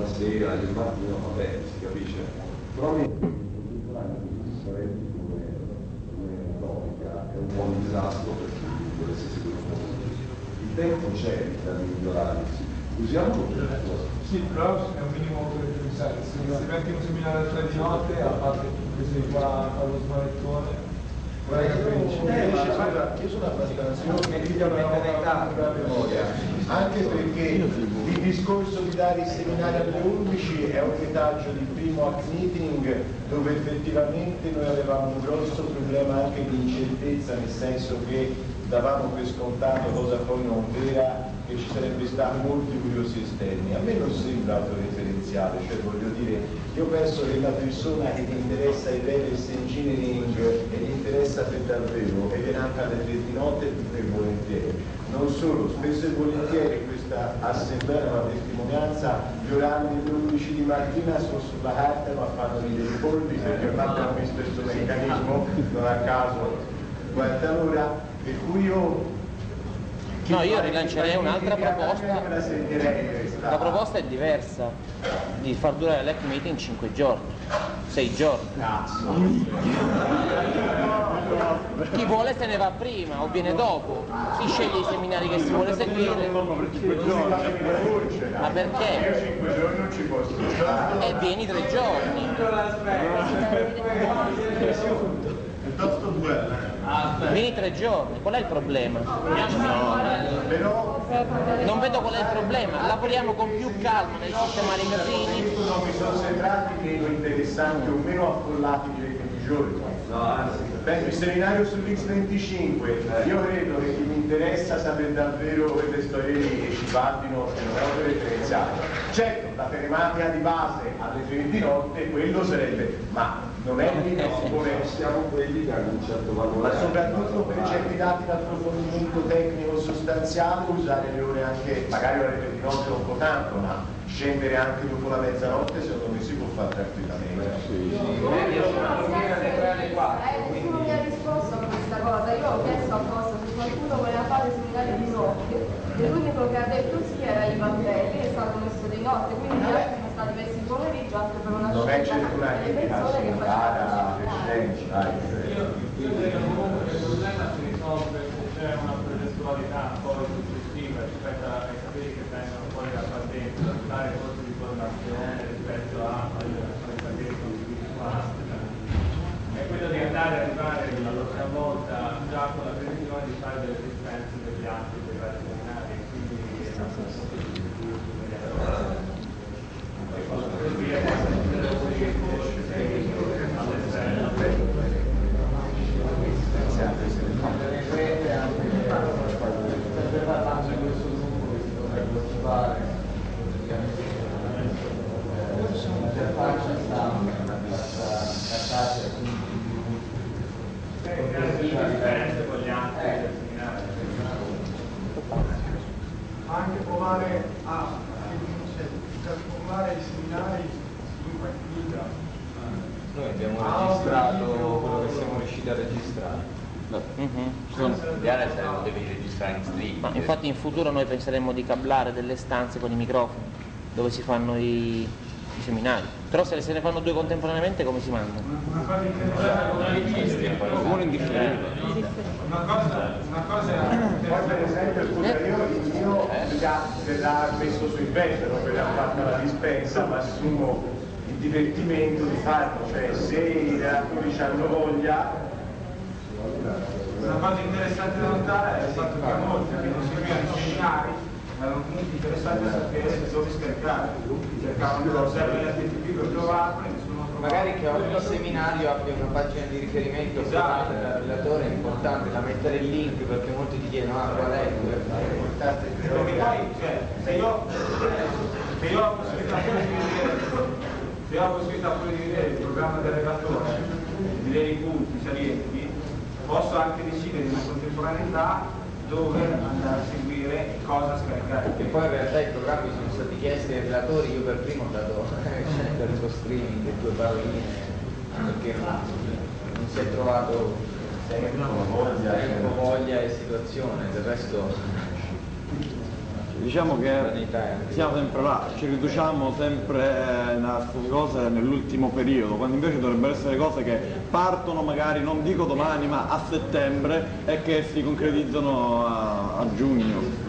sera, il mattino, vabbè, si capisce. Però come logica è un po' un disastro per chi volesse seguire un po'. Il tempo c'è da migliorare, usiamo tutto. Sì, però è un minimo per pensare. Se metti un seminario alle 3 di notte, a parte che sei qua allo smanettone, io sono abbastanza memoria, anche perché il discorso di dare i seminari alle 11 è un retaggio di primo hack meeting dove effettivamente noi avevamo un grosso problema anche di incertezza, nel senso che davamo per scontato, cosa poi non vera, che ci sarebbe stato molti curiosi esterni. A me non sembra autoreferenziale, cioè voglio dire, io penso che la persona che ti interessa il reverse engineering e gli interessa per davvero e viene anche alle 3 di notte più volentieri. Non solo, spesso e volentieri questa assemblea è una testimonianza, gli orari delle 11 di mattina sono sulla carta ma fanno dei polli perché ormai abbiamo visto questo meccanismo, non a caso 40 all'ora, per cui io rilancerei un'altra proposta. La proposta è diversa, di far durare l'hack meeting 5 giorni, 6 giorni. Chi vuole se ne va prima o viene dopo, si sceglie i seminari che si vuole seguire. Ma perché? Io 5 giorni non ci posso stare. E vieni 3 giorni. Piuttosto 2. Vieni 3 giorni, qual è il problema? Però non vedo qual è il problema, lavoriamo con più calma nel sistemare i casini. mi sono sembrati meno interessanti o meno affollati di 20 giorni. Il seminario sull'X25, io credo che chi mi interessa sapere davvero quelle storie lì e ci vadino e non è autoreferenziale. Certo, la telematica di base alle 3 di notte, quello sarebbe, ma non è lì come siamo quelli che hanno un certo valore. Ma soprattutto per certi dati di approfondimento tecnico sostanziale usare le ore anche, magari ore 3 di notte un po' tanto, ma scendere anche dopo la mezzanotte secondo me si può fare tranquillamente. Nessuno mi ha risposto a questa cosa, io ho chiesto apposta se qualcuno voleva fare seminario di notte e l'unico che ha detto sì era Ivanelli, è stato messo di notte, quindi gli altri sono stati messi in pomeriggio anche per una non è scelta censura delle che persone che facevano precedenti, io credo comunque che il problema si risolve se c'è una progettualità poi successiva rispetto ai capelli che vengono fuori da qua dentro, dare corsi di formazione rispetto ai capelli individuali. È quello di andare a arrivare la prossima volta già con la previsione di fare delle esistenze degli altri dei vari seminari, quindi è una cosa anche provare a trasformare i seminari in partita. Noi abbiamo registrato quello che siamo riusciti a registrare. L'ideale sarebbe poterli registrare in stream. Ma infatti in futuro noi penseremmo di cablare delle stanze con i microfoni dove si fanno i seminari, però se ne fanno 2 contemporaneamente come si mandano? Una cosa interessante, Uno indifferente. una cosa poi per esempio scusa io il mio verrà messo sui pezzi, non verrà fatta la dispensa, ma assumo il divertimento di farlo, cioè se i relatori hanno voglia. una cosa interessante da notare è il fatto che molti che non seguivano i seminari erano comunque interessati a sapere dove scaricare, cercavano di usare l'FTP per trovarlo e nessuno trovava. Magari che ogni seminario abbia una pagina di riferimento provata dal relatore, è importante da mettere il link perché molti ti chiedono qual è Perché poi, cioè, se io ho la possibilità pure di vedere il programma del relatore, di vedere i punti salienti, posso anche decidere in contemporaneità dove andare a seguire e cosa scaricare. e poi in realtà i programmi sono stati chiesti ai relatori, io per primo ho dato per il streaming 2 paroline perché non si è trovato tempo, voglia e situazione, del resto diciamo che siamo sempre là, ci riduciamo sempre a queste cose nell'ultimo periodo, quando invece dovrebbero essere cose che partono magari, non dico domani, ma a settembre e che si concretizzano a giugno.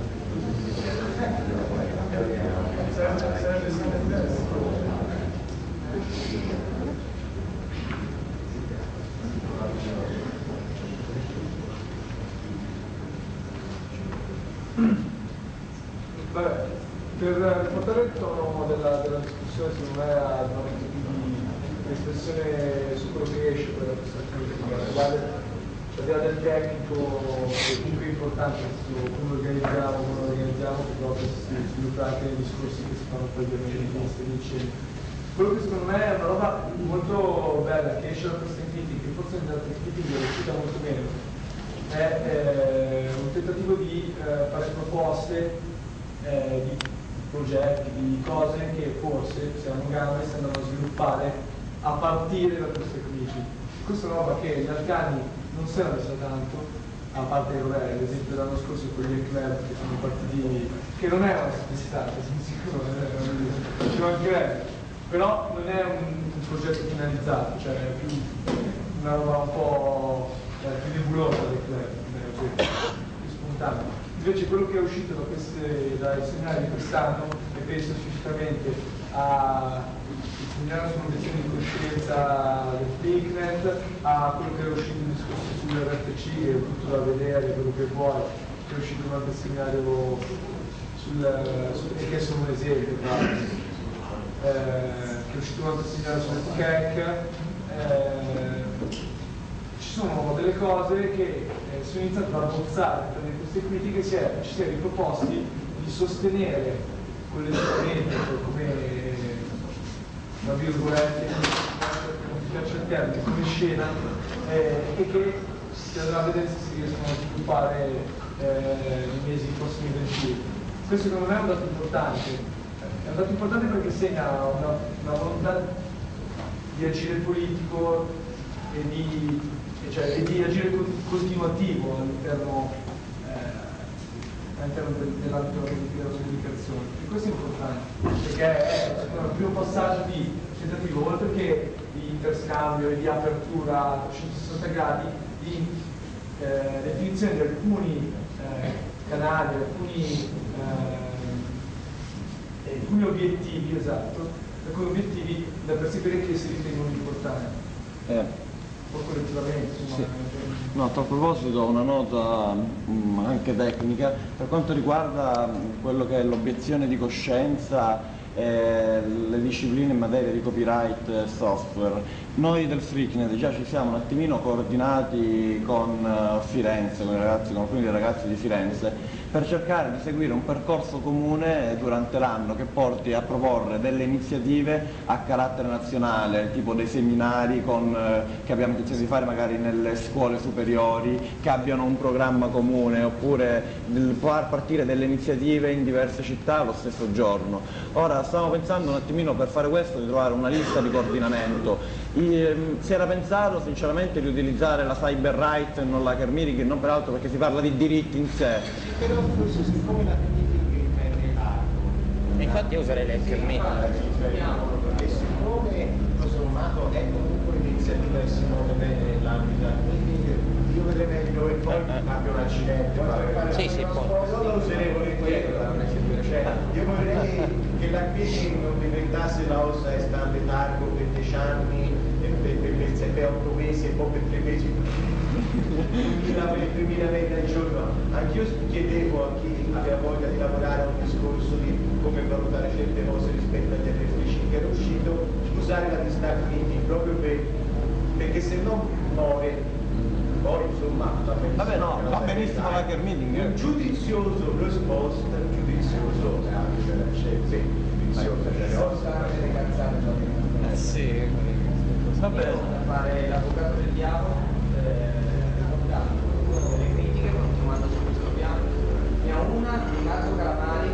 Vabbè, per portare il tono della discussione secondo me a un momento di espressione su quello che esce per la prestazione tecnica, al di là del tecnico è comunque importante come organizziamo che proprio si sviluppa anche nei discorsi che si fanno poi nei ministeri. Quello che secondo me è una roba molto bella che esce da queste critiche, che forse nella critica è riuscita molto bene, è un tentativo di fare proposte di progetti, di cose che forse siamo in gambe e si andranno a sviluppare a partire da queste crisi. Questa è una roba che negli altri anni non si era messa tanto, a parte ad esempio l'anno scorso con gli club che sono partiti, che non erano spessati, sono sicuro, ci mancherebbe, però non è un progetto finalizzato, cioè è più una roba un po' più nebulosa del club, più spontanea. Invece quello che è uscito dai seminari di quest'anno, e penso specificamente al seminario sull'obiezione di coscienza del PICNET, a quello che è uscito in discorso sull'RFC, che è tutto da vedere, quello che vuoi, che è uscito durante il seminario che è solo un esempio, che è uscito durante il seminario sul CAC. Ci sono delle cose che sono iniziate a abbozzare per queste critiche, ci si è riproposti di sostenere collettivamente come una virgolette, non ti piace il termine, come scena, e che si andrà a vedere se si riescono a sviluppare nei mesi prossimi venturi. Questo secondo me è un dato importante perché segna una volontà di agire politico e di agire continuativo all'interno dell'ambito della comunicazione. E questo è importante, perché è il primo passaggio di tentativo, oltre che di interscambio e di apertura a 360 gradi, di definizione di alcuni canali, alcuni obiettivi, alcuni obiettivi da perseguire che si ritengono importanti. Collettivamente, sì. No, a tal proposito una nota anche tecnica per quanto riguarda quello che è l'obiezione di coscienza e le discipline in materia di copyright e software. Noi del FreakNet già ci siamo un attimino coordinati con Firenze, con alcuni dei ragazzi di Firenze, per cercare di seguire un percorso comune durante l'anno che porti a proporre delle iniziative a carattere nazionale, tipo dei seminari che abbiamo intenzione di fare magari nelle scuole superiori, che abbiano un programma comune, oppure partire delle iniziative in diverse città lo stesso giorno. Ora stiamo pensando un attimino per fare questo di trovare una lista di coordinamento. Si era pensato sinceramente di utilizzare la cyber right e non la hacker meeting, non peraltro perché si parla di diritti in sé. Però forse siccome la meeting è alto, infatti io userei l'hacker meeting. E siccome tutto sommato è comunque un'iniziativa che si muove bene nell'ambito del meeting, io vedrei meglio e poi abbia un accidente. Non lo userei volentieri. Io vorrei che la meeting non diventasse la ossa e sta in letargo per 10 anni per 8 mesi e poi per 3 mesi 3.000 metri al giorno. Anch'io chiedevo a chi aveva voglia di lavorare a un discorso di come valutare certe cose rispetto agli RFC che era uscito, usare la distack meeting proprio perché se no muore. Poi insomma va benissimo l'hacker meeting. Un giudizioso risposta, giudizioso sì. Va bene. Fare l'avvocato del diavolo, delle critiche, continuando su questo piano. Ne ho una di Nato Calamari,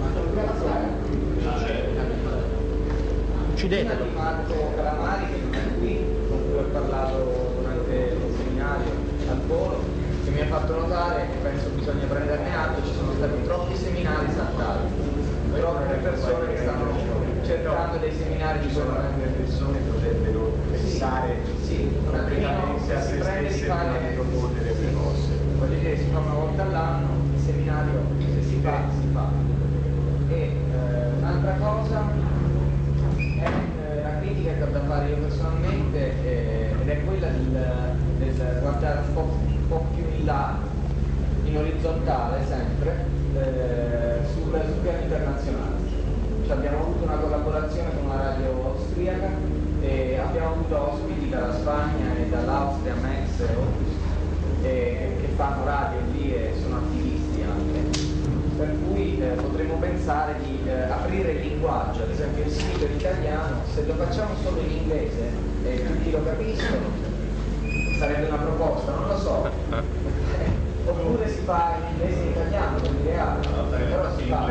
uccidete di Marco Calamari che non è qui, con cui ho parlato durante il seminario al volo, che mi ha fatto notare, e penso bisogna prenderne atto, ci sono stati troppi seminari saltati, troppe persone che stanno cercando dei seminari di le persone potrebbero pensare praticamente a se stesse di proporre delle cose. Voglio dire, si fa una volta all'anno, il seminario se si fa, si fa. E un'altra cosa è la critica che ho da fare io personalmente ed è quella del guardare un po' più in là, in orizzontale sempre, sul piano internazionale. Cioè, abbiamo avuto una collaborazione con una radio austriaca e abbiamo avuto ospiti dalla Spagna e dall'Austria, Max e Opus, che fanno radio lì e sono attivisti anche. Per cui potremmo pensare di aprire il linguaggio, ad esempio il sito in italiano, se lo facciamo solo in inglese e tutti lo capiscono, sarebbe una proposta, non lo so. Oppure si fa in inglese e in italiano, come ideale, però si fa.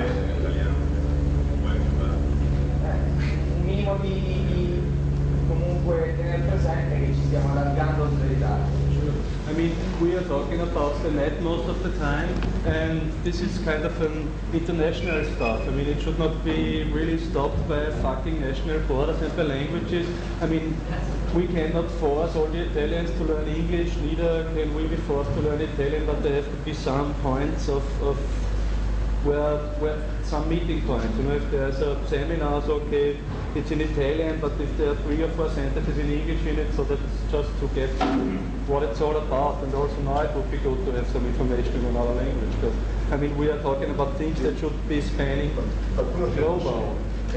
Un minimo di comunque tenere presente che ci stiamo allargando oltre l'Italia. I mean, we are talking about the net most of the time, and this is kind of an international stuff. I mean, it should not be really stopped by fucking national borders and by languages. I mean, we cannot force all the Italians to learn English, neither can we be forced to learn Italian, but there have to be some points of where some meeting points. You know, if there's a seminar, so okay, it's in Italian, but if there are 3 or 4 sentences in English in it, so that's just to get what it's all about. And also now it would be good to have some information in another language, because I mean we are talking about things that should be spanning global.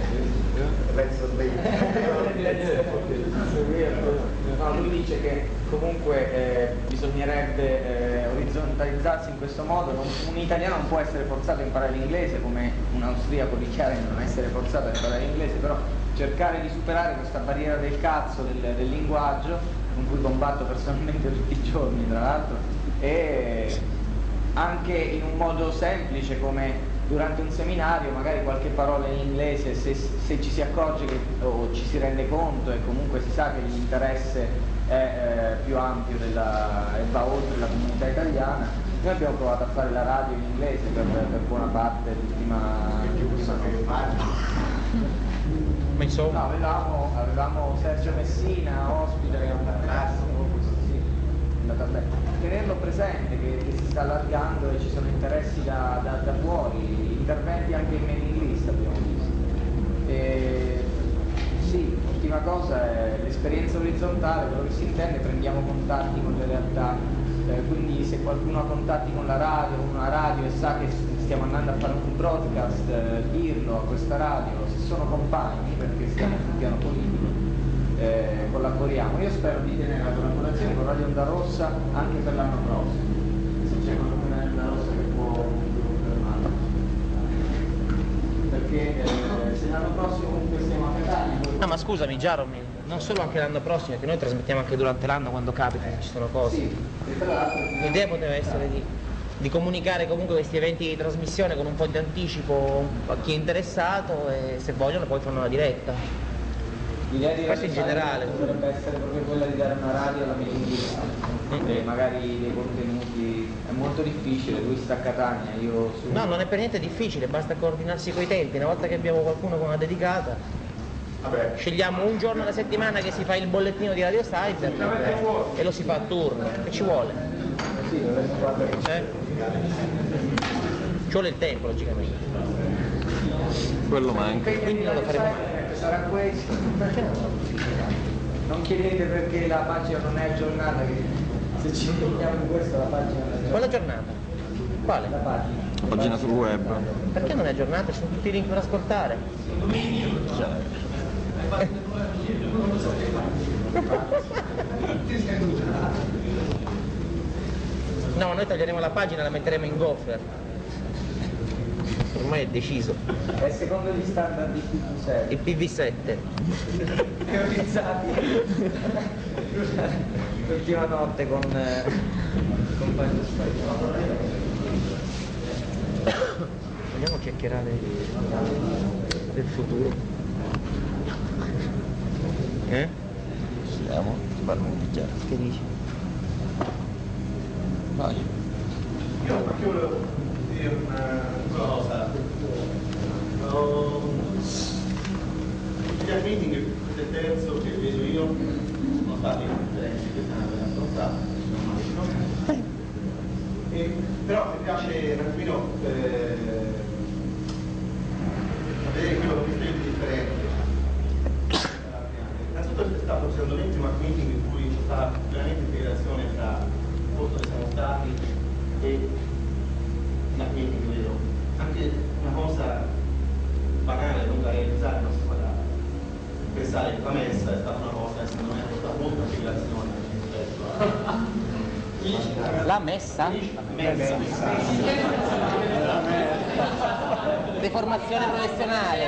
No, lui dice che comunque bisognerebbe orizzontalizzarsi in questo modo. Un italiano non può essere forzato a imparare l'inglese, come un austriaco dichiara di non essere forzato a imparare l'inglese, però cercare di superare questa barriera del cazzo del linguaggio, con cui combatto personalmente tutti i giorni tra l'altro, e anche in un modo semplice come durante un seminario magari qualche parola in inglese, se ci si accorge o ci si rende conto e comunque si sa che l'interesse è più ampio e va oltre la comunità italiana. Noi abbiamo provato a fare la radio in inglese per buona parte l'ultima Ma insomma avevamo Sergio Messina ospite, tenerlo presente che si sta allargando e ci sono interessi da fuori, interventi anche in mailing list abbiamo visto. Sì, l'ultima cosa è l'esperienza orizzontale, quello che si intende, prendiamo contatti con le realtà, quindi se qualcuno ha contatti con la radio, una radio e sa che stiamo andando a fare un broadcast, dirlo a questa radio, se sono compagni, perché stiamo sul piano politico, collaboriamo. Io spero di tenere la collaborazione con Radio Onda Rossa anche per l'anno prossimo, se c'è qualcuno Onda Rossa che può fermare, perché se l'anno prossimo comunque stiamo a Catania. No, ma scusami Jaromir, non solo anche l'anno prossimo, perché noi trasmettiamo anche durante l'anno quando capita che ci sono cose. Sì, l'idea poteva essere di comunicare comunque questi eventi di trasmissione con un po' di anticipo a chi è interessato, e se vogliono poi fanno la diretta. L'idea di questo in generale potrebbe essere proprio quella di dare una radio alla mailing list, e magari dei contenuti. È molto difficile, lui sta a Catania, io su... No, non è per niente difficile, basta coordinarsi coi tempi. Una volta che abbiamo qualcuno con una dedicata, scegliamo un giorno alla settimana che si fa il bollettino di Radio Cyber e lo si fa a turno. Che ci vuole? Ci vuole il tempo, logicamente. Quello manca. Quindi non lo faremo. Sarà questo. Non chiedete perché la pagina non è aggiornata, che se ci impegniamo in questo la pagina non è aggiornata. Quale giornata? Quale? La pagina. La pagina sul web. Perché non è aggiornata? Ci sono tutti i link per ascoltare. No, noi taglieremo la pagina e la metteremo in gopher. Ormai è deciso. È secondo gli standard di PV7. Il PV7. Teorizzati l'ultima notte con compagno spagnolo. Vogliamo chiacchierare del futuro? Siamo, si parla un bicchiere. Che dici? Vai. Io volevo Sì, una cosa. Gli meeting, questo è il terzo che vedo io, sono stati conferenze che sono affrontati, però mi piace un attimino vedere quello che è differente. Innanzitutto è stato secondo me il primo meeting in cui c'è stata veramente integrazione tra il posto che siamo stati e il meeting vero. Anche una cosa banale, non da realizzare, non si può pensare che la messa è stata una cosa che secondo me ha portato molta integrazione rispetto a... La messa? Deformazione professionale.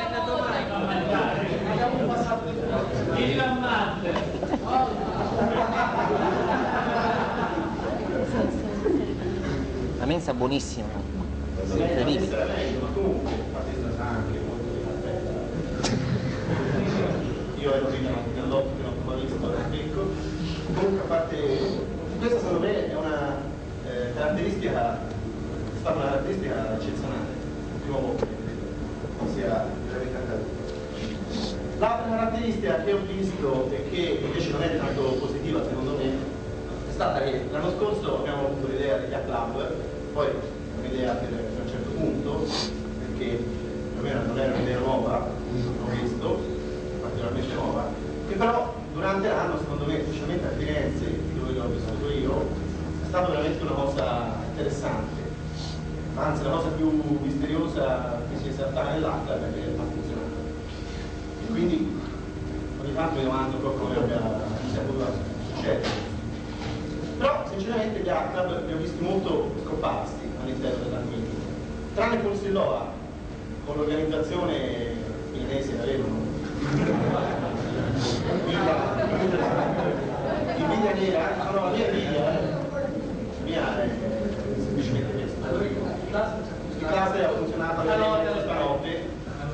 La mensa è buonissima. Incredibile. Ma comunque, infatti è stata anche molto divertente. Io ero lì nell'otto che non ho visto da picco. Comunque, a parte questa secondo me è una caratteristica, è stata una caratteristica eccezionale, il primo volta che credo sia veramente accaduto. L'altra caratteristica che ho visto e che invece non è tanto positiva secondo me è stata che l'anno scorso abbiamo avuto l'idea degli A-Club, poi un'idea per un certo punto, perché per me non era un'idea nuova, l'ho visto, particolarmente nuova, che però durante l'anno secondo me, specialmente a Firenze, dove l'ho vissuto io, è stata veramente una cosa interessante. Anzi, la cosa più misteriosa che si è saltata nell'acqua è perché ha funzionato. E quindi ogni tanto mi domando come sia potuto succedere. Però sinceramente gli A-Club li ho visti molto scomparsi all'interno della meeting. Tranne Consilloa, con l'organizzazione milanese che avevano invidia nera, no, la mia invidia mia è semplicemente questa. Il cluster ha funzionato alle stanotte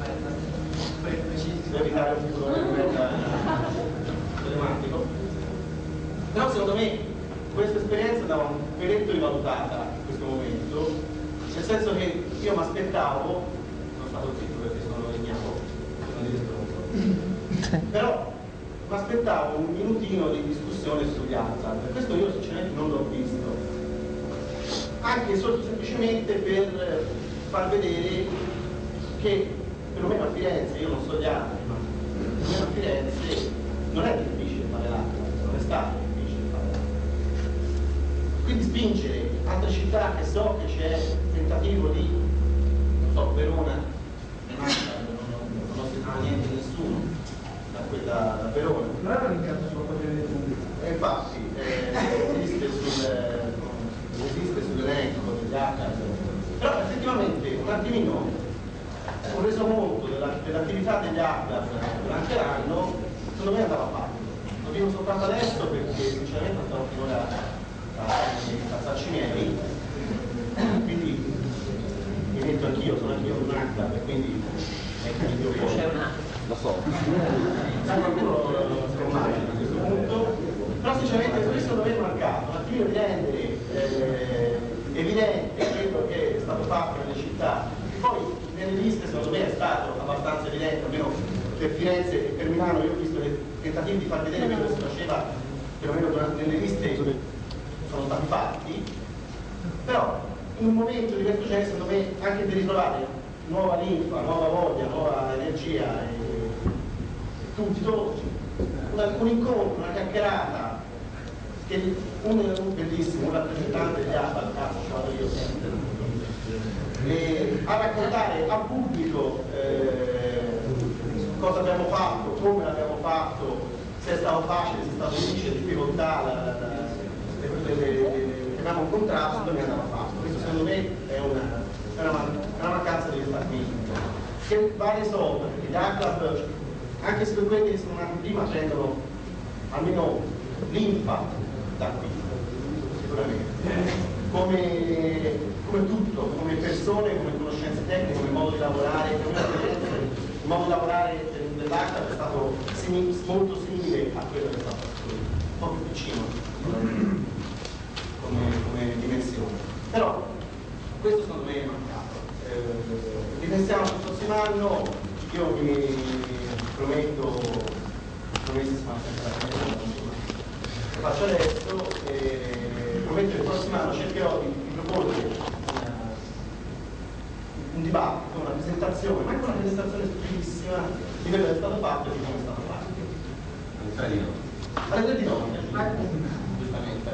per evitare un futuro telematico. Però secondo me questa esperienza da un peletto rivalutata in questo momento, nel senso che io mi aspettavo, sono stato zitto perché sono ignaro, non di stronzo, però mi aspettavo un minutino di discussione sugli Hazard, e questo io sinceramente non l'ho visto, anche solo semplicemente per far vedere che perlomeno a Firenze, io non so gli altri, ma perlomeno a Firenze non è difficile fare l'acqua, non è stato difficile fare l'acqua. Quindi spingere altre città che so che c'è tentativo di, non so, Verona, non ho sentito niente di nessuno da Verona. Non era linkato sulla pagina di pubblico. E infatti esiste sull'elenco degli Hazard, però effettivamente un attimino un resoconto dell'attività degli Hazard durante l'anno secondo me andava fatto. Lo dico soltanto adesso perché sinceramente stavo finora a farci miei, quindi mi metto anch'io, sono anch'io un Hazard e quindi io lo so. Qualcuno lo immagina a questo punto, però sinceramente questo doveva marcato un attimino di rendere evidente quello che è stato fatto nelle città. Poi nelle liste secondo me è stato abbastanza evidente, almeno per Firenze e per Milano io ho visto dei tentativi di far vedere quello che si faceva, perlomeno nelle liste sono stati fatti, però in un momento di questo genere secondo me anche per ritrovare nuova linfa, nuova voglia, nuova energia e tutti un incontro, una chiacchierata, che un bellissimo, un rappresentante degli APA, cazzo ci vado io sempre, e a raccontare al pubblico cosa abbiamo fatto, come l'abbiamo fatto, se è stato facile, se è stato difficile, difficoltà, che abbiamo incontrato, secondo me andava fatto. Questo secondo me è una mancanza di questa qui, che va risolta, perché gli ACLAB, anche se quelli che sono nati prima, prendono almeno l'infa da qui, sicuramente. Come tutto, come persone, come conoscenze tecniche, come modo di lavorare, il modo di lavorare dell'ACLAB è stato molto simile a quello che è stato costruito, un po' più vicino come dimensione. Però questo secondo me è mancato. Riflettiamo sul prossimo anno, io vi prometto, lo faccio adesso, prometto che il prossimo anno cercherò di proporre un dibattito, una presentazione, ma anche una presentazione stupidissima di quello che è stato fatto e di come è stato fatto. Alle 3 di notte. Giustamente.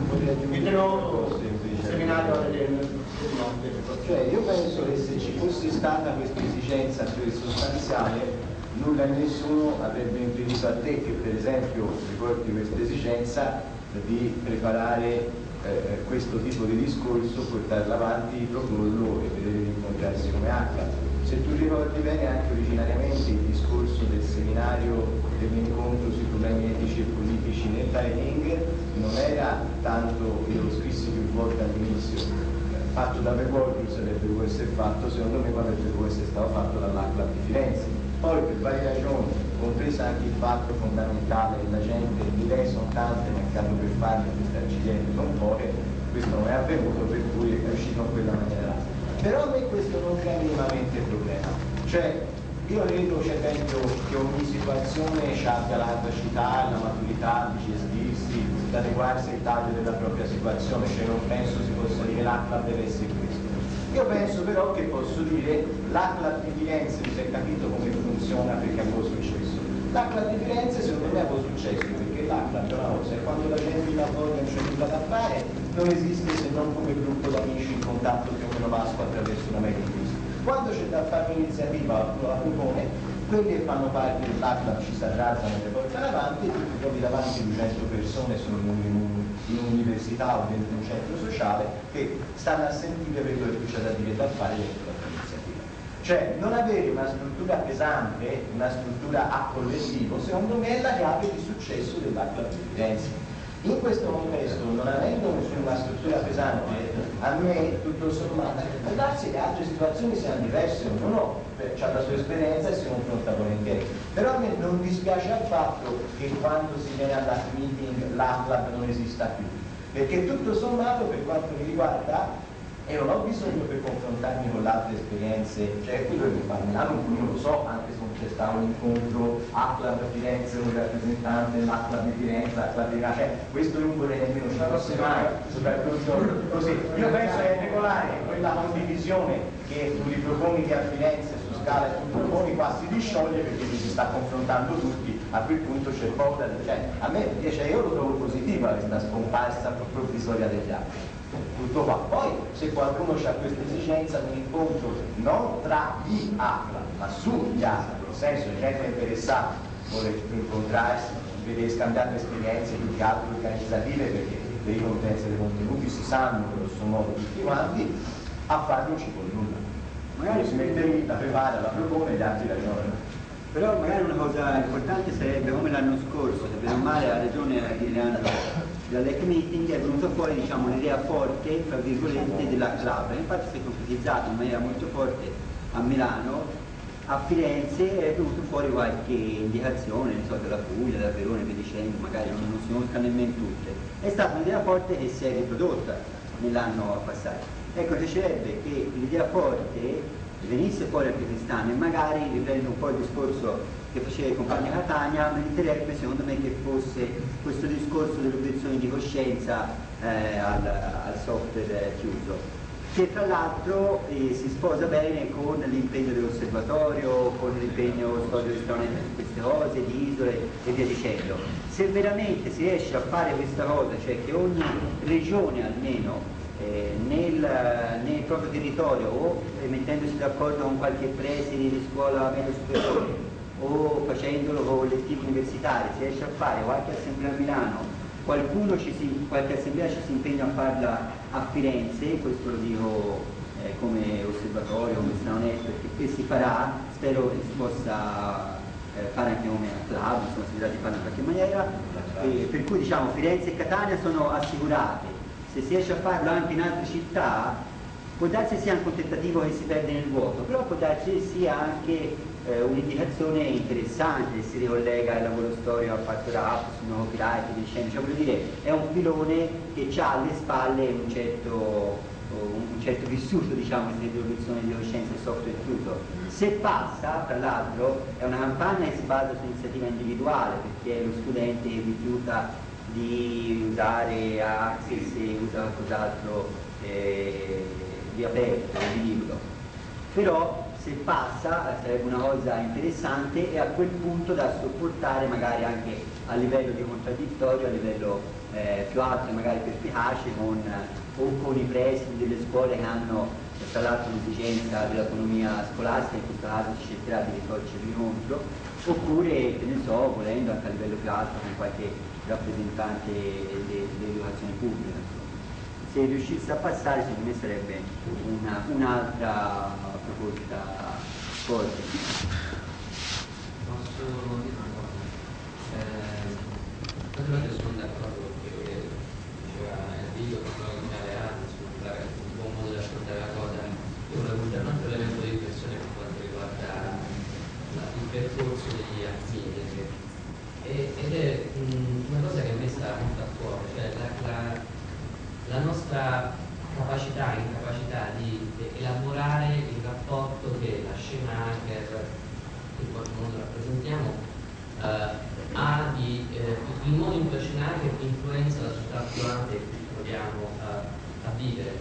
Vi prenoto un seminario alle 3 di notte. Cioè, io penso che se ci fosse stata questa esigenza più sostanziale, nulla e nessuno avrebbe impedito a te che per esempio riporti questa esigenza di preparare questo tipo di discorso, portarlo avanti, proporlo e vedere di incontrarsi come H. Se tu ricordi bene, anche originariamente il discorso del seminario dell'incontro sui problemi etici e politici nel Tiling non era tanto, io lo scrissi più volte all'inizio, fatto da Pegoglio, sarebbe dovuto essere fatto, secondo me avrebbe dovuto essere stato fatto dall'Aquila di Firenze. Poi per varie ragioni, compresa anche il fatto fondamentale che la gente, le idee sono tante, nel caso per farle queste accidenti sono poche, questo non è avvenuto, per cui è uscito in quella maniera. Però a me questo non crea minimamente il problema. Cioè, io credo, per esempio, che ogni situazione abbia la capacità, la maturità di gestirsi, di adeguarsi al taglio della propria situazione, cioè non penso si possa dire l'ACLA deve essere questo. Io penso però che posso dire l'ACLA di Firenze, mi si è capito come funziona perché avevo successo. L'ACLA di Firenze secondo me avevo successo perché l'ACLA è una cosa e quando la gente la voglia non c'è nulla da fare, non esiste se non come gruppo d'amici in contatto più o meno vasto attraverso una mailing list. Quando c'è da fare un'iniziativa, la propone, quelli che fanno parte dell'ACLA ci si arrazzano e le portano avanti e tu ti trovi davanti 200 persone, sono in un'università o dentro un centro sociale che stanno a sentire per quello che c'è da dire e da fare dentro la tua iniziativa. Cioè non avere una struttura pesante, una struttura a collettivo, secondo me è la chiave di successo dell'ACLA di Firenze. In questo contesto, non avendo una struttura pesante, a me tutto sommato può darsi che altre situazioni siano diverse, ognuno ha la sua esperienza e si confronta volentieri. Però a me non dispiace affatto che quando si viene all'ACLA meeting l'ACLA non esista più, perché tutto sommato per quanto mi riguarda e non ho bisogno per confrontarmi con le altre esperienze, cioè quello che fa a Milano, io lo so, anche se non c'è stato un incontro ACLA di Firenze, un rappresentante dell'ACLA di Firenze, ACLA di Firenze, cioè, questo non vorrei nemmeno ci fosse mai, soprattutto così. Io penso che è regolare quella condivisione che tu riproponi che a Firenze su scala e tu proponi qua si discioglie perché ci si sta confrontando tutti, a quel punto c'è poco da dire. Cioè, a me piace, io lo trovo positiva questa scomparsa provvisoria degli altri. Tutto qua. Poi se qualcuno ha questa esigenza di un incontro non tra gli ACLA ma sugli ACLA, nel senso che gente interessata vuole incontrarsi, vedere scambiare esperienze più che altro organizzative perché le ricompense dei contenuti si sanno grosso modo tutti quanti, a farlo non ci vuole nulla. Magari si mette lì, la prepara, la propone e gli altri ragionano. Però magari una cosa importante sarebbe come l'anno scorso, se per male la regione dall'EC meeting è venuta fuori un'idea forte, tra virgolette, della club, infatti si è concretizzata in maniera molto forte a Milano, a Firenze è venuto fuori qualche indicazione, non so, della Puglia, della Verona, via dicendo, magari non si conoscono nemmeno tutte. È stata un'idea forte che si è riprodotta nell'anno passato. Ecco, piacerebbe che l'idea forte venisse fuori anche quest'anno e magari, riprendo un po' il discorso che faceva il compagno Catania, meriterebbe secondo me che fosse questo discorso dell'obiezione di coscienza al software chiuso, che tra l'altro si sposa bene con l'impegno dell'osservatorio, con l'impegno storico estremamente su queste cose, di isole e via dicendo. Se veramente si riesce a fare questa cosa, cioè che ogni regione almeno nel proprio territorio o mettendosi d'accordo con qualche preside di scuola medio superiore o facendolo con le equip universitarie, si riesce a fare qualche assemblea a Milano, qualche assemblea ci si impegna a farla a Firenze, questo lo dico come osservatorio, come strano netto, perché si farà, spero che si possa fare anche come club, insomma si vedrà di farlo in qualche maniera, per cui diciamo Firenze e Catania sono assicurate. Se si riesce a farlo anche in altre città, può darsi sia un tentativo che si perde nel vuoto, però può darsi sia anche un'indicazione interessante che si ricollega il lavoro storico fatto da App, sul nuovo copyright, dicendo, cioè voglio dire, è un filone che ha alle spalle un certo un certo vissuto, diciamo, di educazione di coscienza e software e tutto. Se passa, tra l'altro, è una campagna che si basa su iniziativa individuale, perché lo studente rifiuta di usare Access e usa qualcos'altro di aperto, di libero. Però se passa sarebbe una cosa interessante e a quel punto da sopportare magari anche a livello di contraddittorio, a livello più alto e magari più efficace con i presidi delle scuole che hanno tra l'altro l'esigenza dell'autonomia scolastica, in questo caso si cercherà di ritorcerli contro, oppure, che ne so, volendo anche a livello più alto con qualche rappresentante dell'educazione pubblica. Se riuscisse a passare, secondo me sarebbe un'altra proposta forte. Posso dire una cosa? Naturalmente sono d'accordo con quello che diceva Enrico, con quello che diceva sul buon modo di affrontare la cosa. Io volevo aggiungere un altro elemento di riflessione per quanto riguarda il percorso degli aziende, ed è una cosa che a me sta molto a cuore, cioè la nostra capacità, incapacità di elaborare il rapporto che la scena hacker, in qualche modo rappresentiamo, ha il modo in cui la scena hacker influenza la società attuale che ci troviamo a vivere.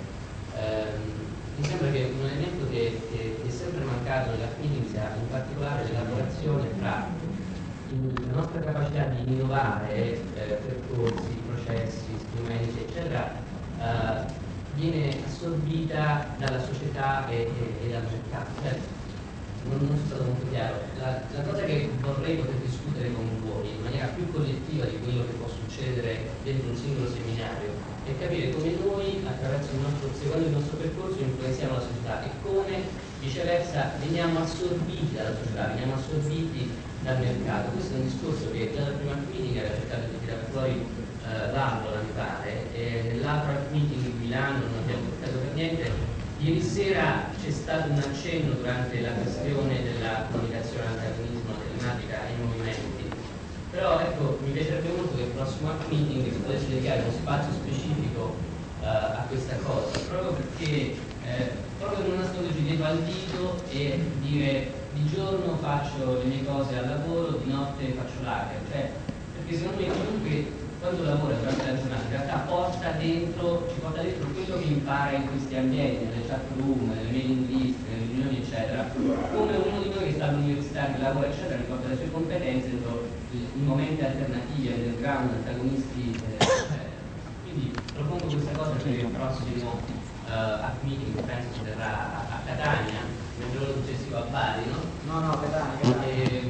Mi sembra che un elemento che è sempre mancato nella Meeting sia in particolare l'elaborazione tra la nostra capacità di innovare percorsi, processi, strumenti, eccetera, viene assorbita dalla società e dal mercato. Cioè, non è stato molto chiaro. La cosa che vorrei poter discutere con voi in maniera più collettiva di quello che può succedere dentro un singolo seminario è capire come noi, seguendo il nostro percorso, influenziamo la società e come viceversa veniamo assorbiti dalla società, veniamo assorbiti dal mercato. Questo è un discorso che già dal primo meeting era cercato di tirare fuori l'Albola, mi pare, e nell'altro meeting di Milano non abbiamo toccato per niente. Ieri sera c'è stato un accenno durante la questione della comunicazione all'antagonismo, la telematica e i movimenti. Però ecco, mi piacerebbe molto che il prossimo meeting si potesse dedicare uno spazio specifico a questa cosa, proprio perché proprio in una strategia dietro al dito e dire di giorno faccio le mie cose al lavoro, di notte faccio l'hacker, cioè, perché secondo me comunque quando lavora durante la giornata in realtà ci porta dentro quello che impara in questi ambienti, nelle chat room, nelle mailing list, nelle riunioni eccetera, come uno di noi che sta all'università, che lavora eccetera, riporta le sue competenze dentro i momenti alternativi, underground, antagonisti eccetera. Quindi propongo questa cosa per il prossimo meeting che penso si terrà a Catania, nel giorno successivo a Bari, no? No, Catania.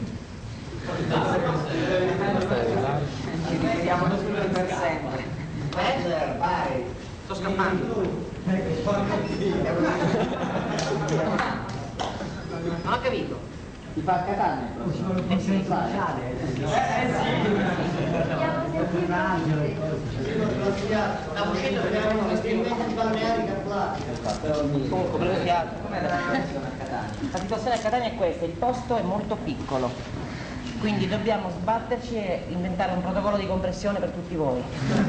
Ci vediamo per sempre. Vai. Sto scappando. Non ho capito. Ti fa Catania il prossimo consensuale. Stavo uscendo perché avevano gli esperimenti balneari calcolati. Comunque, volevo dire altro. La situazione a Catania è questa, il posto è molto piccolo, quindi dobbiamo sbatterci e inventare un protocollo di compressione per tutti voi.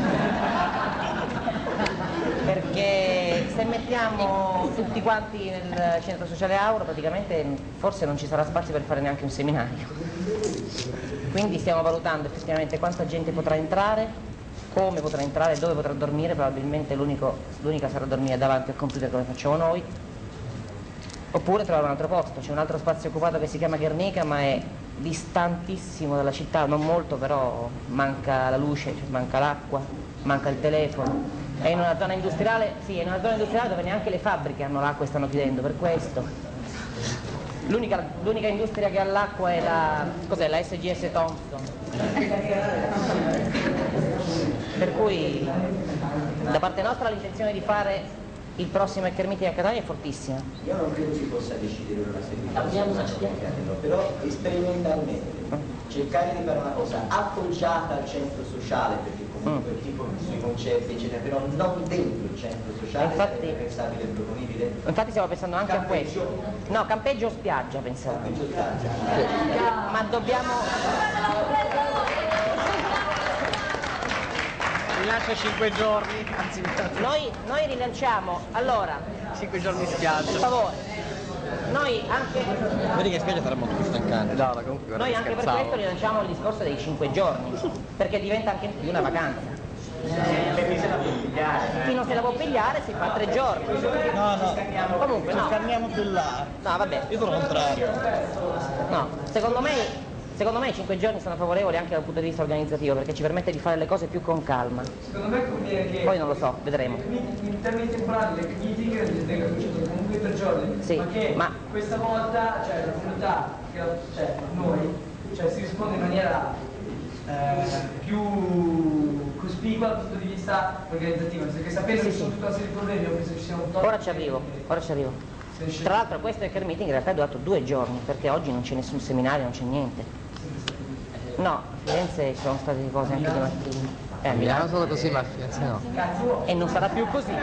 Perché se mettiamo tutti quanti nel centro sociale Auro, praticamente forse non ci sarà spazio per fare neanche un seminario. Quindi stiamo valutando effettivamente quanta gente potrà entrare, come potrà entrare, dove potrà dormire. Probabilmente l'unica sarà dormire davanti al computer come facciamo noi, oppure trovare un altro posto. C'è un altro spazio occupato che si chiama Guernica, ma è distantissimo dalla città, non molto, però manca la luce, cioè manca l'acqua, manca il telefono. È in una zona industriale, sì, è in una zona industriale dove neanche le fabbriche hanno l'acqua e stanno chiudendo, per questo. L'unica industria che ha l'acqua è la SGS Thompson. Per cui da parte nostra l'intenzione di fare il prossimo Hacker Meeting a Catania è fortissima. Io non credo si possa decidere una settimana, però sperimentalmente cercare di fare una cosa appoggiata al centro sociale, perché comunque tipo sui concerti eccetera, però non dentro il centro sociale. Infatti, è pensabile e proponibile. Infatti stiamo pensando anche a questo. No, campeggio o spiaggia pensavo. Campeggio o spiaggia. Ma dobbiamo... Rilancio 5 giorni, anzi noi rilanciamo, allora 5 giorni in spiaggia. Per favore, noi anche vedi che in spiaggia saremmo tutti stancanti. No, comunque noi anche per questo rilanciamo il discorso dei 5 giorni, perché diventa anche più una vacanza. Chi non se la può pigliare si fa 3 giorni. No, comunque no. Scanniamo più là. No, vabbè. Io sono contrario. No, secondo me i 5 giorni sono favorevoli anche dal punto di vista organizzativo, perché ci permette di fare le cose più con calma. Secondo me conviene che... Poi non lo so, vedremo. In termini temporali, le meeting vengono conosciute comunque 3 giorni, sì, ma che ma... questa volta, cioè la comunità, cioè noi, cioè, si risponde in maniera più cospicua dal punto di vista organizzativo, perché sapendo che ci sono tutta una serie di problemi, io penso ci sia un po'... Ora ci arrivo. Tra l'altro questo hacker meeting in realtà è durato 2 giorni, perché oggi non c'è nessun seminario, non c'è niente. No, a Firenze ci sono state cose anche domattina. A Milano solo così, ma a Firenze no. E non sarà più così.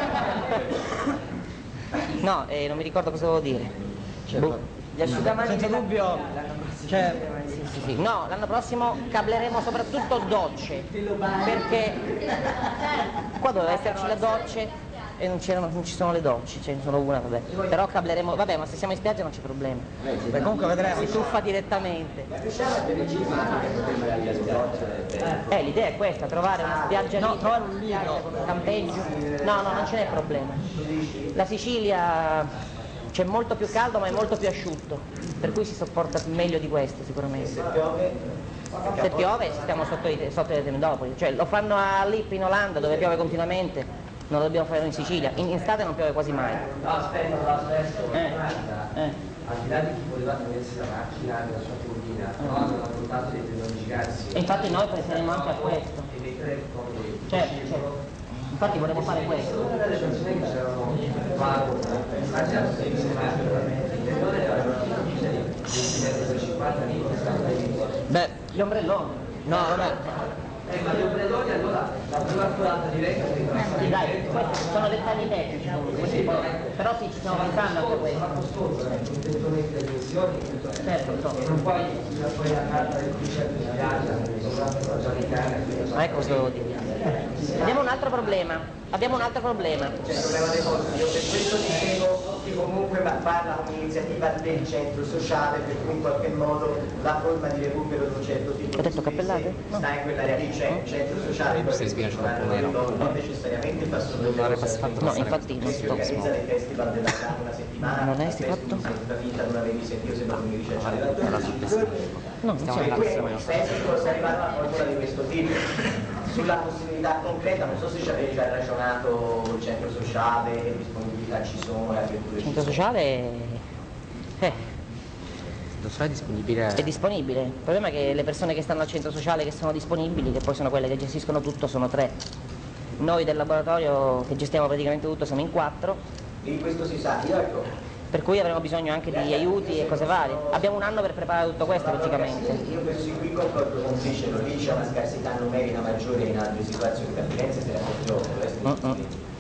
No, non mi ricordo cosa devo dire. Gli asciugamani senza dubbio, cioè... Sì. No, l'anno prossimo cableremo soprattutto docce, perché qua doveva esserci la docce e non ci sono le docce, ce ne sono una, vabbè. Però cableremo, vabbè, ma se siamo in spiaggia non c'è problema. Beh, comunque vedremo. Si tuffa direttamente. L'idea è questa, trovare una spiaggia trovare un lido con un campeggio. No, non ce n'è problema. La Sicilia c'è molto più caldo ma è molto più asciutto, per cui si sopporta meglio di questo sicuramente. Se piove stiamo sotto le tendopoli, cioè lo fanno a Lippi in Olanda dove piove continuamente, non lo dobbiamo fare in Sicilia, in estate non piove quasi mai. No, aspetta. Al di là di chi voleva tenersi la macchina nella sua turbina, però hanno portato dei tendoni giganti. E infatti noi penseremo anche a questo. E dei 3 comodi. Infatti vorremmo fare questo. Beh, gli ombrelloni. No, vabbè. Ma gli ombrelloni allora la prima curata diretta dai, questi sono dettagli tecnici comunque, però sì, ci stiamo pensando anche a questo. Ma costoso, evidentemente le missioni, certo, non puoi la carta del concetto di spiaggia, ma ecco cosa devo dire. Abbiamo un altro problema. Cioè il problema dei costi, io per questo dicevo che comunque parla un'iniziativa del centro sociale, per cui in qualche modo la forma di recupero di un certo tipo di spese sta in quell'area lì, c'è un centro sociale, non necessariamente fa solo no, infatti non sto organizza dei festival della Sala una settimana, non è fatto? Senza vita non avevi sentito, se non mi dice no, penso che possa arrivare a una formula di questo tipo. Sulla possibilità concreta, non so se ci avete già ragionato il centro sociale, che disponibilità ci sono, il centro sociale è disponibile. È disponibile. Il problema è che le persone che stanno al centro sociale che sono disponibili, che poi sono quelle che gestiscono tutto, sono 3. Noi del laboratorio che gestiamo praticamente tutto siamo in 4. E questo si sa, per cui avremo bisogno anche di aiuti e cose varie. Abbiamo un anno per preparare tutto questo logicamente. Io penso qui concordo con Fischer, lì c'è una scarsità numerica maggiore in altre situazioni, per Firenze se la purtroppo,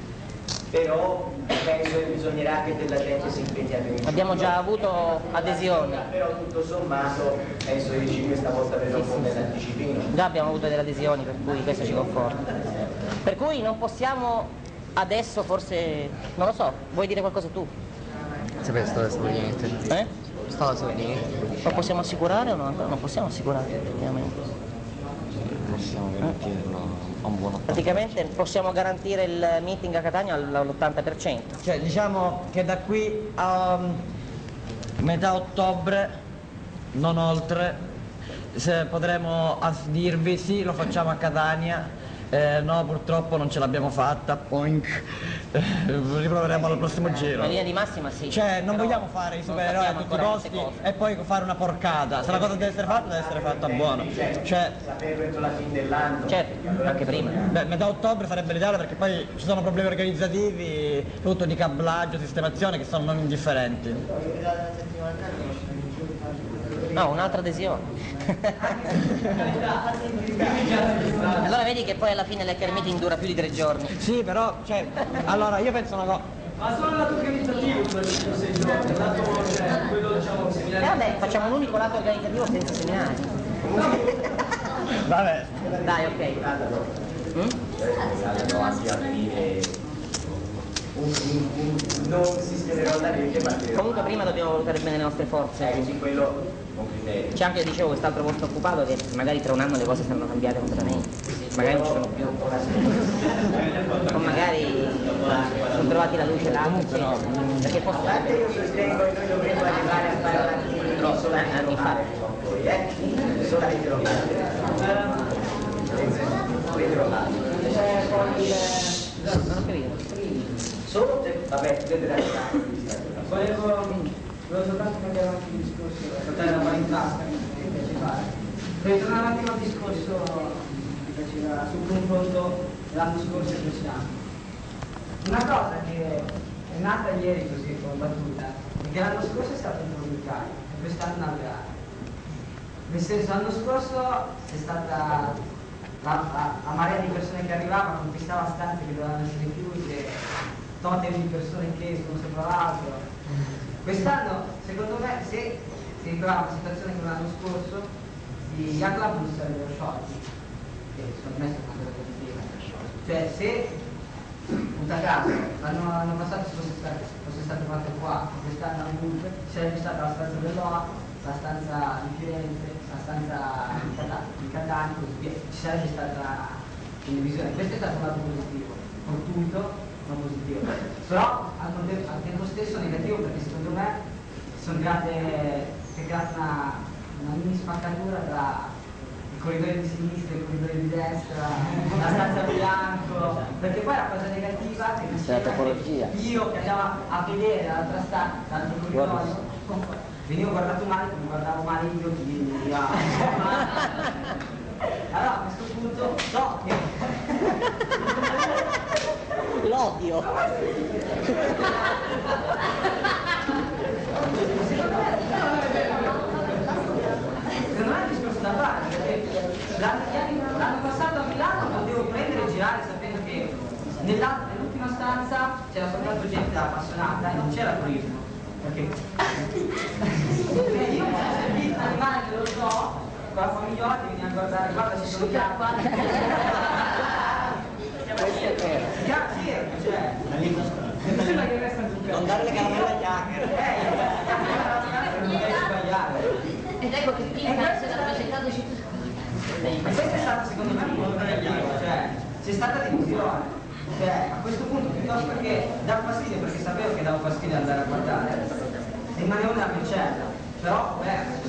però penso che bisognerà che della gente si impegni a venire. Abbiamo già avuto adesioni. Però tutto sommato penso che questa volta verrà un po' nell'anticipino. Già abbiamo avuto delle adesioni, per cui questo ci conforta. Per cui non possiamo adesso forse, non lo so, vuoi dire qualcosa tu? Sapete, sto niente. Sto niente. Lo possiamo assicurare o no? Non possiamo assicurare, effettivamente. Possiamo garantirlo a un buon 80%. Praticamente possiamo garantire il meeting a Catania all'80%. Cioè diciamo che da qui a metà ottobre, non oltre, se potremo dirvi sì, lo facciamo a Catania. No, purtroppo non ce l'abbiamo fatta, poink. Riproveremo al prossimo giro. In linea di massima sì. Cioè non vogliamo fare i supereroi a tutti i costi e poi fare una porcata. Se la cosa deve essere fatta buono. Cioè saperlo entro la fine dell'anno. Certo, anche prima. Beh, metà ottobre sarebbe l'ideale perché poi ci sono problemi organizzativi, tutto di cablaggio, sistemazione che sono non indifferenti. No, un'altra adesione. Allora vedi che poi alla fine l'hacker meeting dura più di 3 giorni. Sì, però, cioè, allora io penso una cosa. Ma solo il lato organizzativo quello di 6 giorni, il lato, quello diciamo seminario. Vabbè, facciamo un unico lato organizzativo senza seminari. Vabbè. Dai, ok. andrò anche a finire non sistemerò la legge, ma Comunque prima dobbiamo valutare bene le nostre forze. Sì, quello con criterio. C'è anche, dicevo, quest'altro posto occupato che magari tra un anno le cose saranno cambiate completamente. Magari non ci sono più. O magari sono trovati la luce là, perché posso. A parte io sostengo che noi dovremmo arrivare a fare avanti solamente locale, solamente locale. Non ho capito. Solo se, vabbè, vedrai. Volevo soltanto cambiare anche il discorso, portare la qualità che mi piace fare. Per tornare un attimo al discorso che faceva sul confronto l'anno scorso e quest'anno. Una cosa che è nata ieri così come battuta è che l'anno scorso è stato un po' militare e quest'anno una gara. Nel senso, l'anno scorso è stata la marea di persone che arrivava, conquistava stanze che dovevano essere chiuse, totem di persone che sono sopra l'altro. Quest'anno, secondo me, se si ritrova una situazione come l'anno scorso, gli young club non sarebbero sciolti, che secondo me è una cosa positiva. Cioè, se punta caso l'anno passato fosse stato fatto qua, quest'anno a Bulb, ci sarebbe stata la stanza dell'OA, la stanza di Firenze, la stanza di Catania, così via. Ci sarebbe stata condivisione. Questo è stato un lato positivo, fortuito, non positivo. Però al tempo stesso negativo, perché secondo me si è creata una mini spaccatura tra il corridoio di sinistra e il corridoio di destra, la stanza bianco, perché poi la cosa negativa è che io che andavo a vedere l'altra stanza, l'altro corridoio, venivo guardato male, come guardavo male io, quindi allora a questo punto so che l'odio. Secondo me è un discorso da fare, perché l'anno passato a Milano potevo prendere e girare sapendo che nell'ultima stanza c'era soltanto gente appassionata e non c'era turismo. Perché io mi sono servito un animale che lo so, con la famigliola che viene a guardare, guarda ci sono chiacchiere. Grazie, cioè. Mi sembra che resta più non dare le caramelle agli hacker. Non devi sbagliare. Ed ecco che Pinca se l'ha presentato Questo è stato secondo me un po' negativo, cioè c'è stata divisione. Cioè, a questo punto piuttosto che dà fastidio, perché sapevo che dava fastidio andare a guardare, rimaneva una pincella, però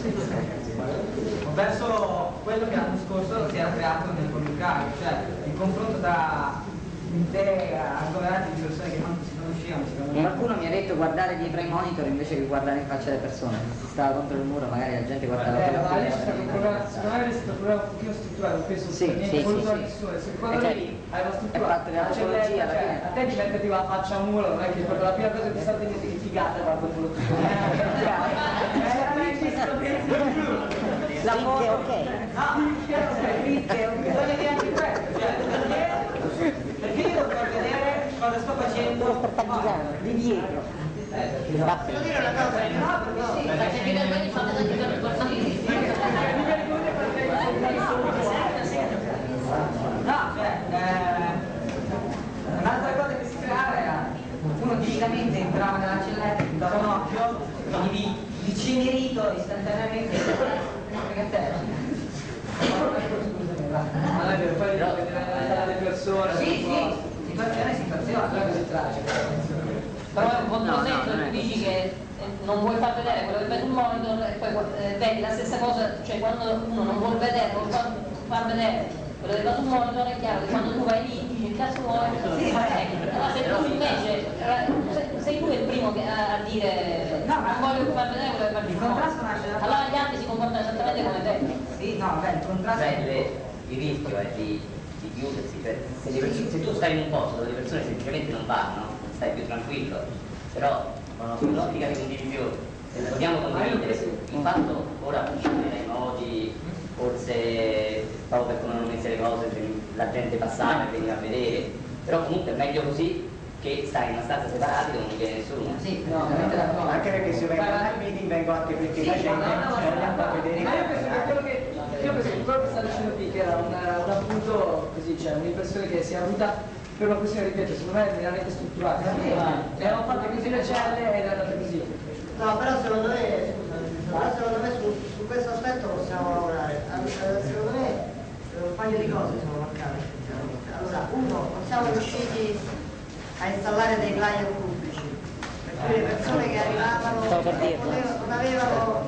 ho perso quello che l'anno scorso si era creato nel comunicario, cioè il confronto tra intere agglomerati di persone che non si conoscevano. Qualcuno mi ha detto guardare dietro ai monitor invece che guardare in faccia alle persone. Si stava contro il muro, magari la gente guardava secondo me è stato un problema un pochino strutturato, penso quando lì hai una struttura a te diventa tipo la faccia a muro, non è che proprio la prima cosa che ti sta dicendo che figata guarda il muro. La foto ok. Bisogna dire anche questo, perché io dovrei vedere cosa sto facendo di dietro. Posso dire una cosa? No, perché sì, perché evidentemente fate tanti percorsi. No, cioè, un'altra cosa che si creava era uno tipicamente entrava nella celletta, ti dava un occhio, venivi incenerito istantaneamente, perché a te. Poi le persone. Sì, situazione, quello che si tratta. Però è un controsenso, tu dici che non vuoi far vedere quello che vede un monitor e poi vedi la stessa cosa, cioè quando uno non vuol vedere, vuol far vedere quello che va sul monitor, è chiaro che quando tu vai lì dici che cazzo vuoi, allora se tu invece sei tu il primo a dire non voglio far vedere quello che va sul monitor, allora gli altri si comportano esattamente come te. Sì, no, vabbè, il contrasto Il rischio è di chiudersi, se tu stai in un posto dove le persone semplicemente non vanno, stai più tranquillo, però sull'ottica di condivisione, se vogliamo condividere, il fatto ora funziona dai modi, forse stavo per come non messe le cose, la gente passava e veniva a vedere, però comunque è meglio così che stai in una stanza separata dove non viene nessuno. Sì, no, anche perché se vengono al meeting vengo anche perché la gente andando a vedere. Io penso che quello che sta dicendo qui, che era un appunto così, cioè un'impressione che si è avuta per una questione, ripeto, secondo me è veramente strutturata. Erano fatte così le celle ed erano così. No, però secondo me su questo aspetto possiamo lavorare. Secondo me un paio di cose sono mancate. Allora, uno, non siamo riusciti a installare dei client pubblici, per cui le persone che arrivavano non avevano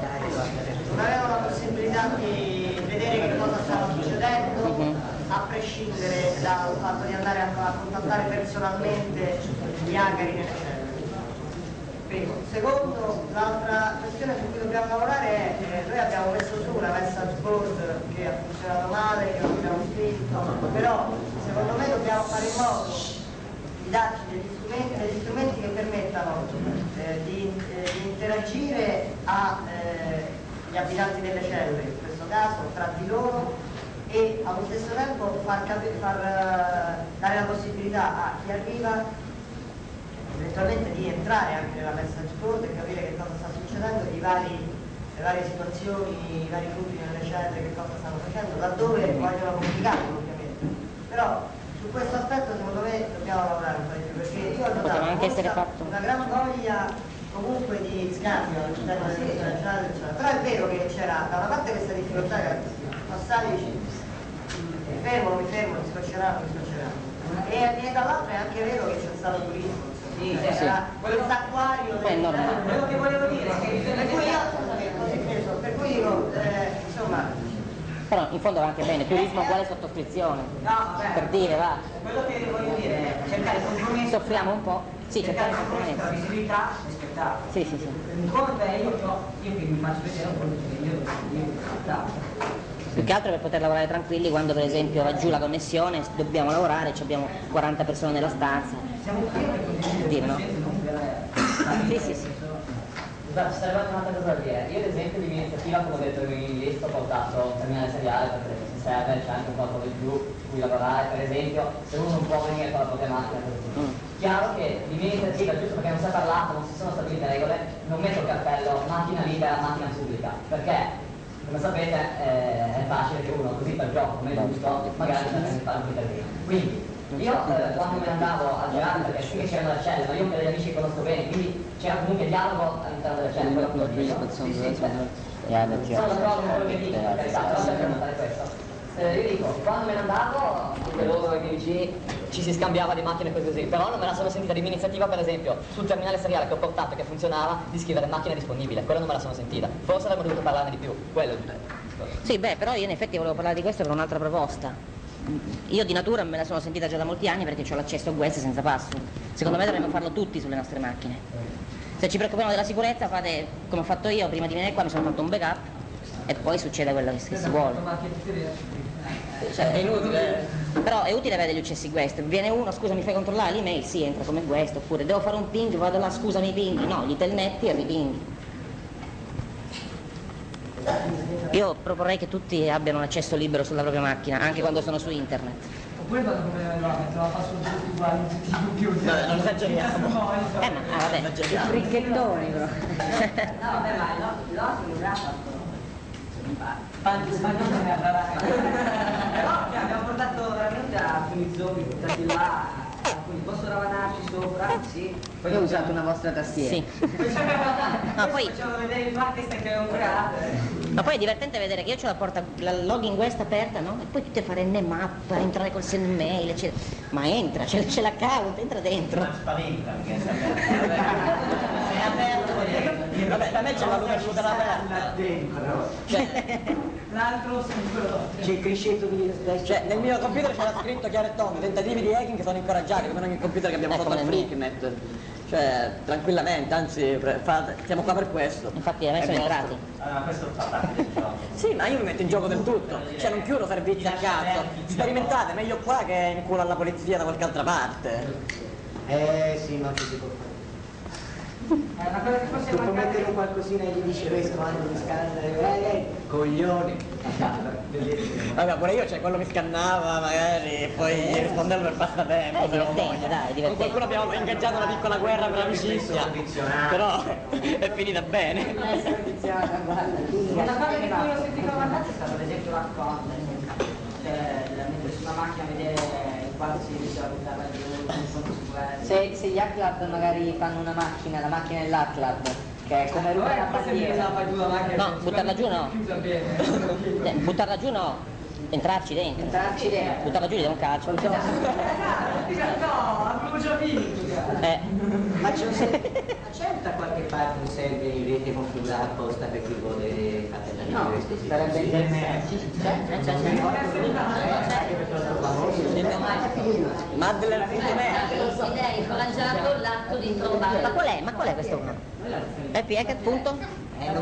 la possibilità di vedere che cosa stava succedendo, a prescindere dal fatto di andare a contattare personalmente gli acari nelle celle. Primo. Secondo, l'altra questione su cui dobbiamo lavorare è noi abbiamo messo su una message board che ha funzionato male, che non abbiamo scritto, però secondo me dobbiamo fare in modo di darci degli strumenti che permettano di interagire agli abitanti delle celle, in questo caso, tra di loro, e allo stesso tempo far dare la possibilità a chi arriva eventualmente di entrare anche nella message board e capire che cosa sta succedendo, le varie situazioni, i vari gruppi nelle celle, che cosa stanno facendo, laddove vogliono comunicarlo ovviamente. Però su questo aspetto secondo me dobbiamo lavorare un po' di più, perché io ho notato una gran voglia comunque di scambio all'interno della situazione generale, però è vero che c'era da una parte questa difficoltà che passavi e dici mi fermo, mi scocceranno. E dall'altra è anche vero che c'è stato turismo. Sì, quest'acquario quello che volevo dire è che per cui dico insomma, però in fondo va anche bene, turismo uguale sottoscrizione, per dire, va, quello che voglio dire è cercare il compromesso, soffriamo un po', sì, cercare il compromesso, la visibilità e spettacolo. Sì. Un conto è io che mi faccio vedere, un conto che io spettacolo. Più che altro per poter lavorare tranquilli quando per esempio va giù la connessione, dobbiamo lavorare, abbiamo 40 persone nella stanza. Siamo qui per dire, no? Sì. Guarda, ci sarebbe anche un'altra cosa da dire. Io ad esempio di mia iniziativa, come ho detto in lista, ho portato un terminale seriale perché se serve c'è anche un qualcosa di più su cui lavorare, per esempio se uno non può venire con la propria macchina così. Chiaro che di mia iniziativa, giusto perché non si è parlato, non si sono stabilite regole, non metto il cartello macchina libera, macchina pubblica, perché come sapete è facile che uno così per gioco, come è giusto, magari si fa un intervento. Quindi io quando me ne andavo a girare, perché sì che c'erano le celle, ma io per degli amici che conosco bene, quindi c'era comunque dialogo all'interno delle celle, quello che ho detto. Sono d'accordo con quello che dico, per carità, però dobbiamo fare questo. Io dico, quando me ne andavo, anche loro, i miei vicini, ci si scambiava di macchine così, però non me la sono sentita di mia iniziativa, per esempio, sul terminale seriale che ho portato e che funzionava, di scrivere macchina disponibile, quello non me la sono sentita. Forse avremmo dovuto parlarne di più, quello. Sì, però io in effetti volevo parlare di questo per un'altra proposta. Io di natura me la sono sentita già da molti anni perché ho l'accesso a Guest senza password. Secondo me dovremmo farlo tutti sulle nostre macchine. Se ci preoccupiamo della sicurezza, fate come ho fatto io, prima di venire qua mi sono fatto un backup e poi succede quello che si vuole. Cioè, è inutile. Però è utile avere gli accessi Guest. Viene uno, scusa mi fai controllare l'email? Sì, entra come Guest. Oppure devo fare un ping, vado là, scusa mi pinghi. No, gli telnetti e ripinghi. Io proporrei che tutti abbiano un accesso libero sulla propria macchina, anche quando sono su internet. Oppure vado come la passo tutti uguali in tutti i computer. Non esageriamo. Vabbè, i fricchettoni però. No, vabbè, ma il nostro non ha fatto. Però abbiamo portato veramente a alcuni zombie buttati là. Quindi posso ravanarci sopra? Sì. Poi ho usato una vostra tastiera. Sì. No, poi facciamo vedere il Pakistan che è un cratere. Ma poi è divertente vedere che io ho la porta, la login Guest aperta, no? E poi tutti a fare NMAP, a entrare col send mail, eccetera. Ma entra, c'è l'account, entra dentro. Ma spaventa perché è aperto. Vabbè, da me c'è la luce asciutta aperta. L'altro sicuro. C'è il crescetto di... Cioè, nel mio computer c'era scritto chiaro e tondo, tentativi di hacking che sono incoraggiati, come ogni computer che abbiamo sotto al Freaknet. Cioè, tranquillamente, anzi, siamo qua per questo. Infatti a me sono entrati. Ma questo fa parte del gioco. Sì, ma io mi metto in gioco del tutto. Cioè, non chiudo servizi a cazzo. Sperimentate, meglio qua che in culo alla polizia da qualche altra parte. Sì, ma ci si può fare. Una cosa che forse può mettere un qualcosina e gli dice questo quando mi scanna coglioni. Vabbè, pure io, cioè quello mi scannava magari e poi gli rispondevo per passatempo, se non voglio. Con qualcuno abbiamo ingaggiato una piccola guerra per amicizia, però è finita bene. Una cosa di cui ho sentito parlare c'è stato ad esempio l'accordo, cioè mettere su una macchina a vedere in quanto si riesce a buttare giù, se gli Art Club magari fanno una macchina, la macchina dell'Art Club, che è come rubare una bandiera. No, buttarla giù no. Buttarla giù no. Entrarci dentro. Buttarla giù gli do un calcio. No, avevo già vinto. Ma c'è da qualche parte un server in rete configurato apposta per chi vuole fare No, sarebbe interessante. Madler.net. Ed è incoraggiato l'atto di trovare. Ma qual è questo uno? Che punto?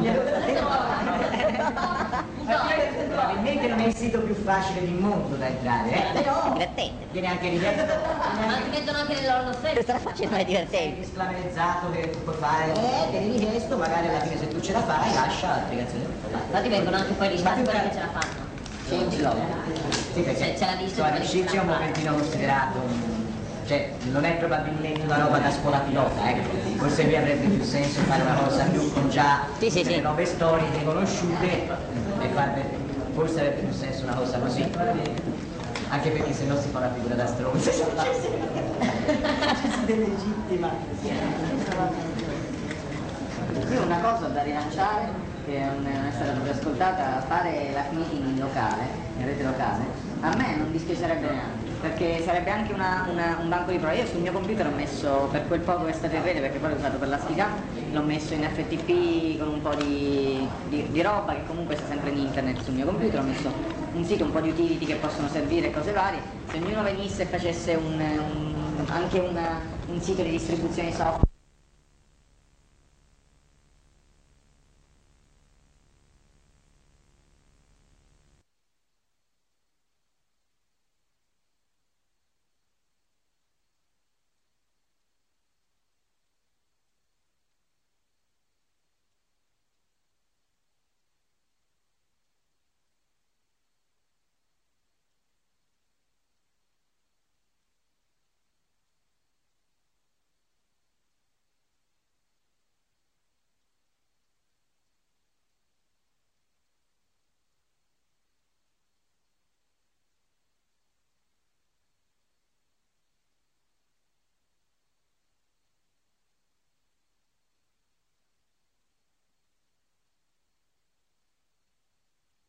Probabilmente non è il sito più facile del mondo da entrare, però divertente. Viene anche divertente. Ma ti mettono anche nell'Hall of Fame. Questa facile, ma è divertente. Sclamerizzato che tu puoi fare, vieni richiesto, magari alla fine se tu ce la fai, lascia l'applicazione. Infatti vengono anche poi risparmi quelli che ce la fanno. Sì, perché c'è la vista. riuscirci è un momentino considerato. Cioè, non è probabilmente una roba da scuola pilota, ecco. Forse qui avrebbe più senso fare una cosa più con già delle nuove storie riconosciute e forse avrebbe più senso una cosa così. Anche perché se no si fa una figura da stronzo. Si delegittima. Io una cosa da rilanciare, che non è stata proprio ascoltata, fare la meeting in locale, in rete locale, a me non dispiacerebbe neanche. Perché sarebbe anche un banco di prova. Io sul mio computer ho messo, per quel poco che è stato in rete, perché poi l'ho usato per la stica, l'ho messo in FTP con un po' di roba che comunque sta sempre in internet sul mio computer, ho messo un sito, un po' di utility che possono servire e cose varie. Se ognuno venisse e facesse anche un sito di distribuzione software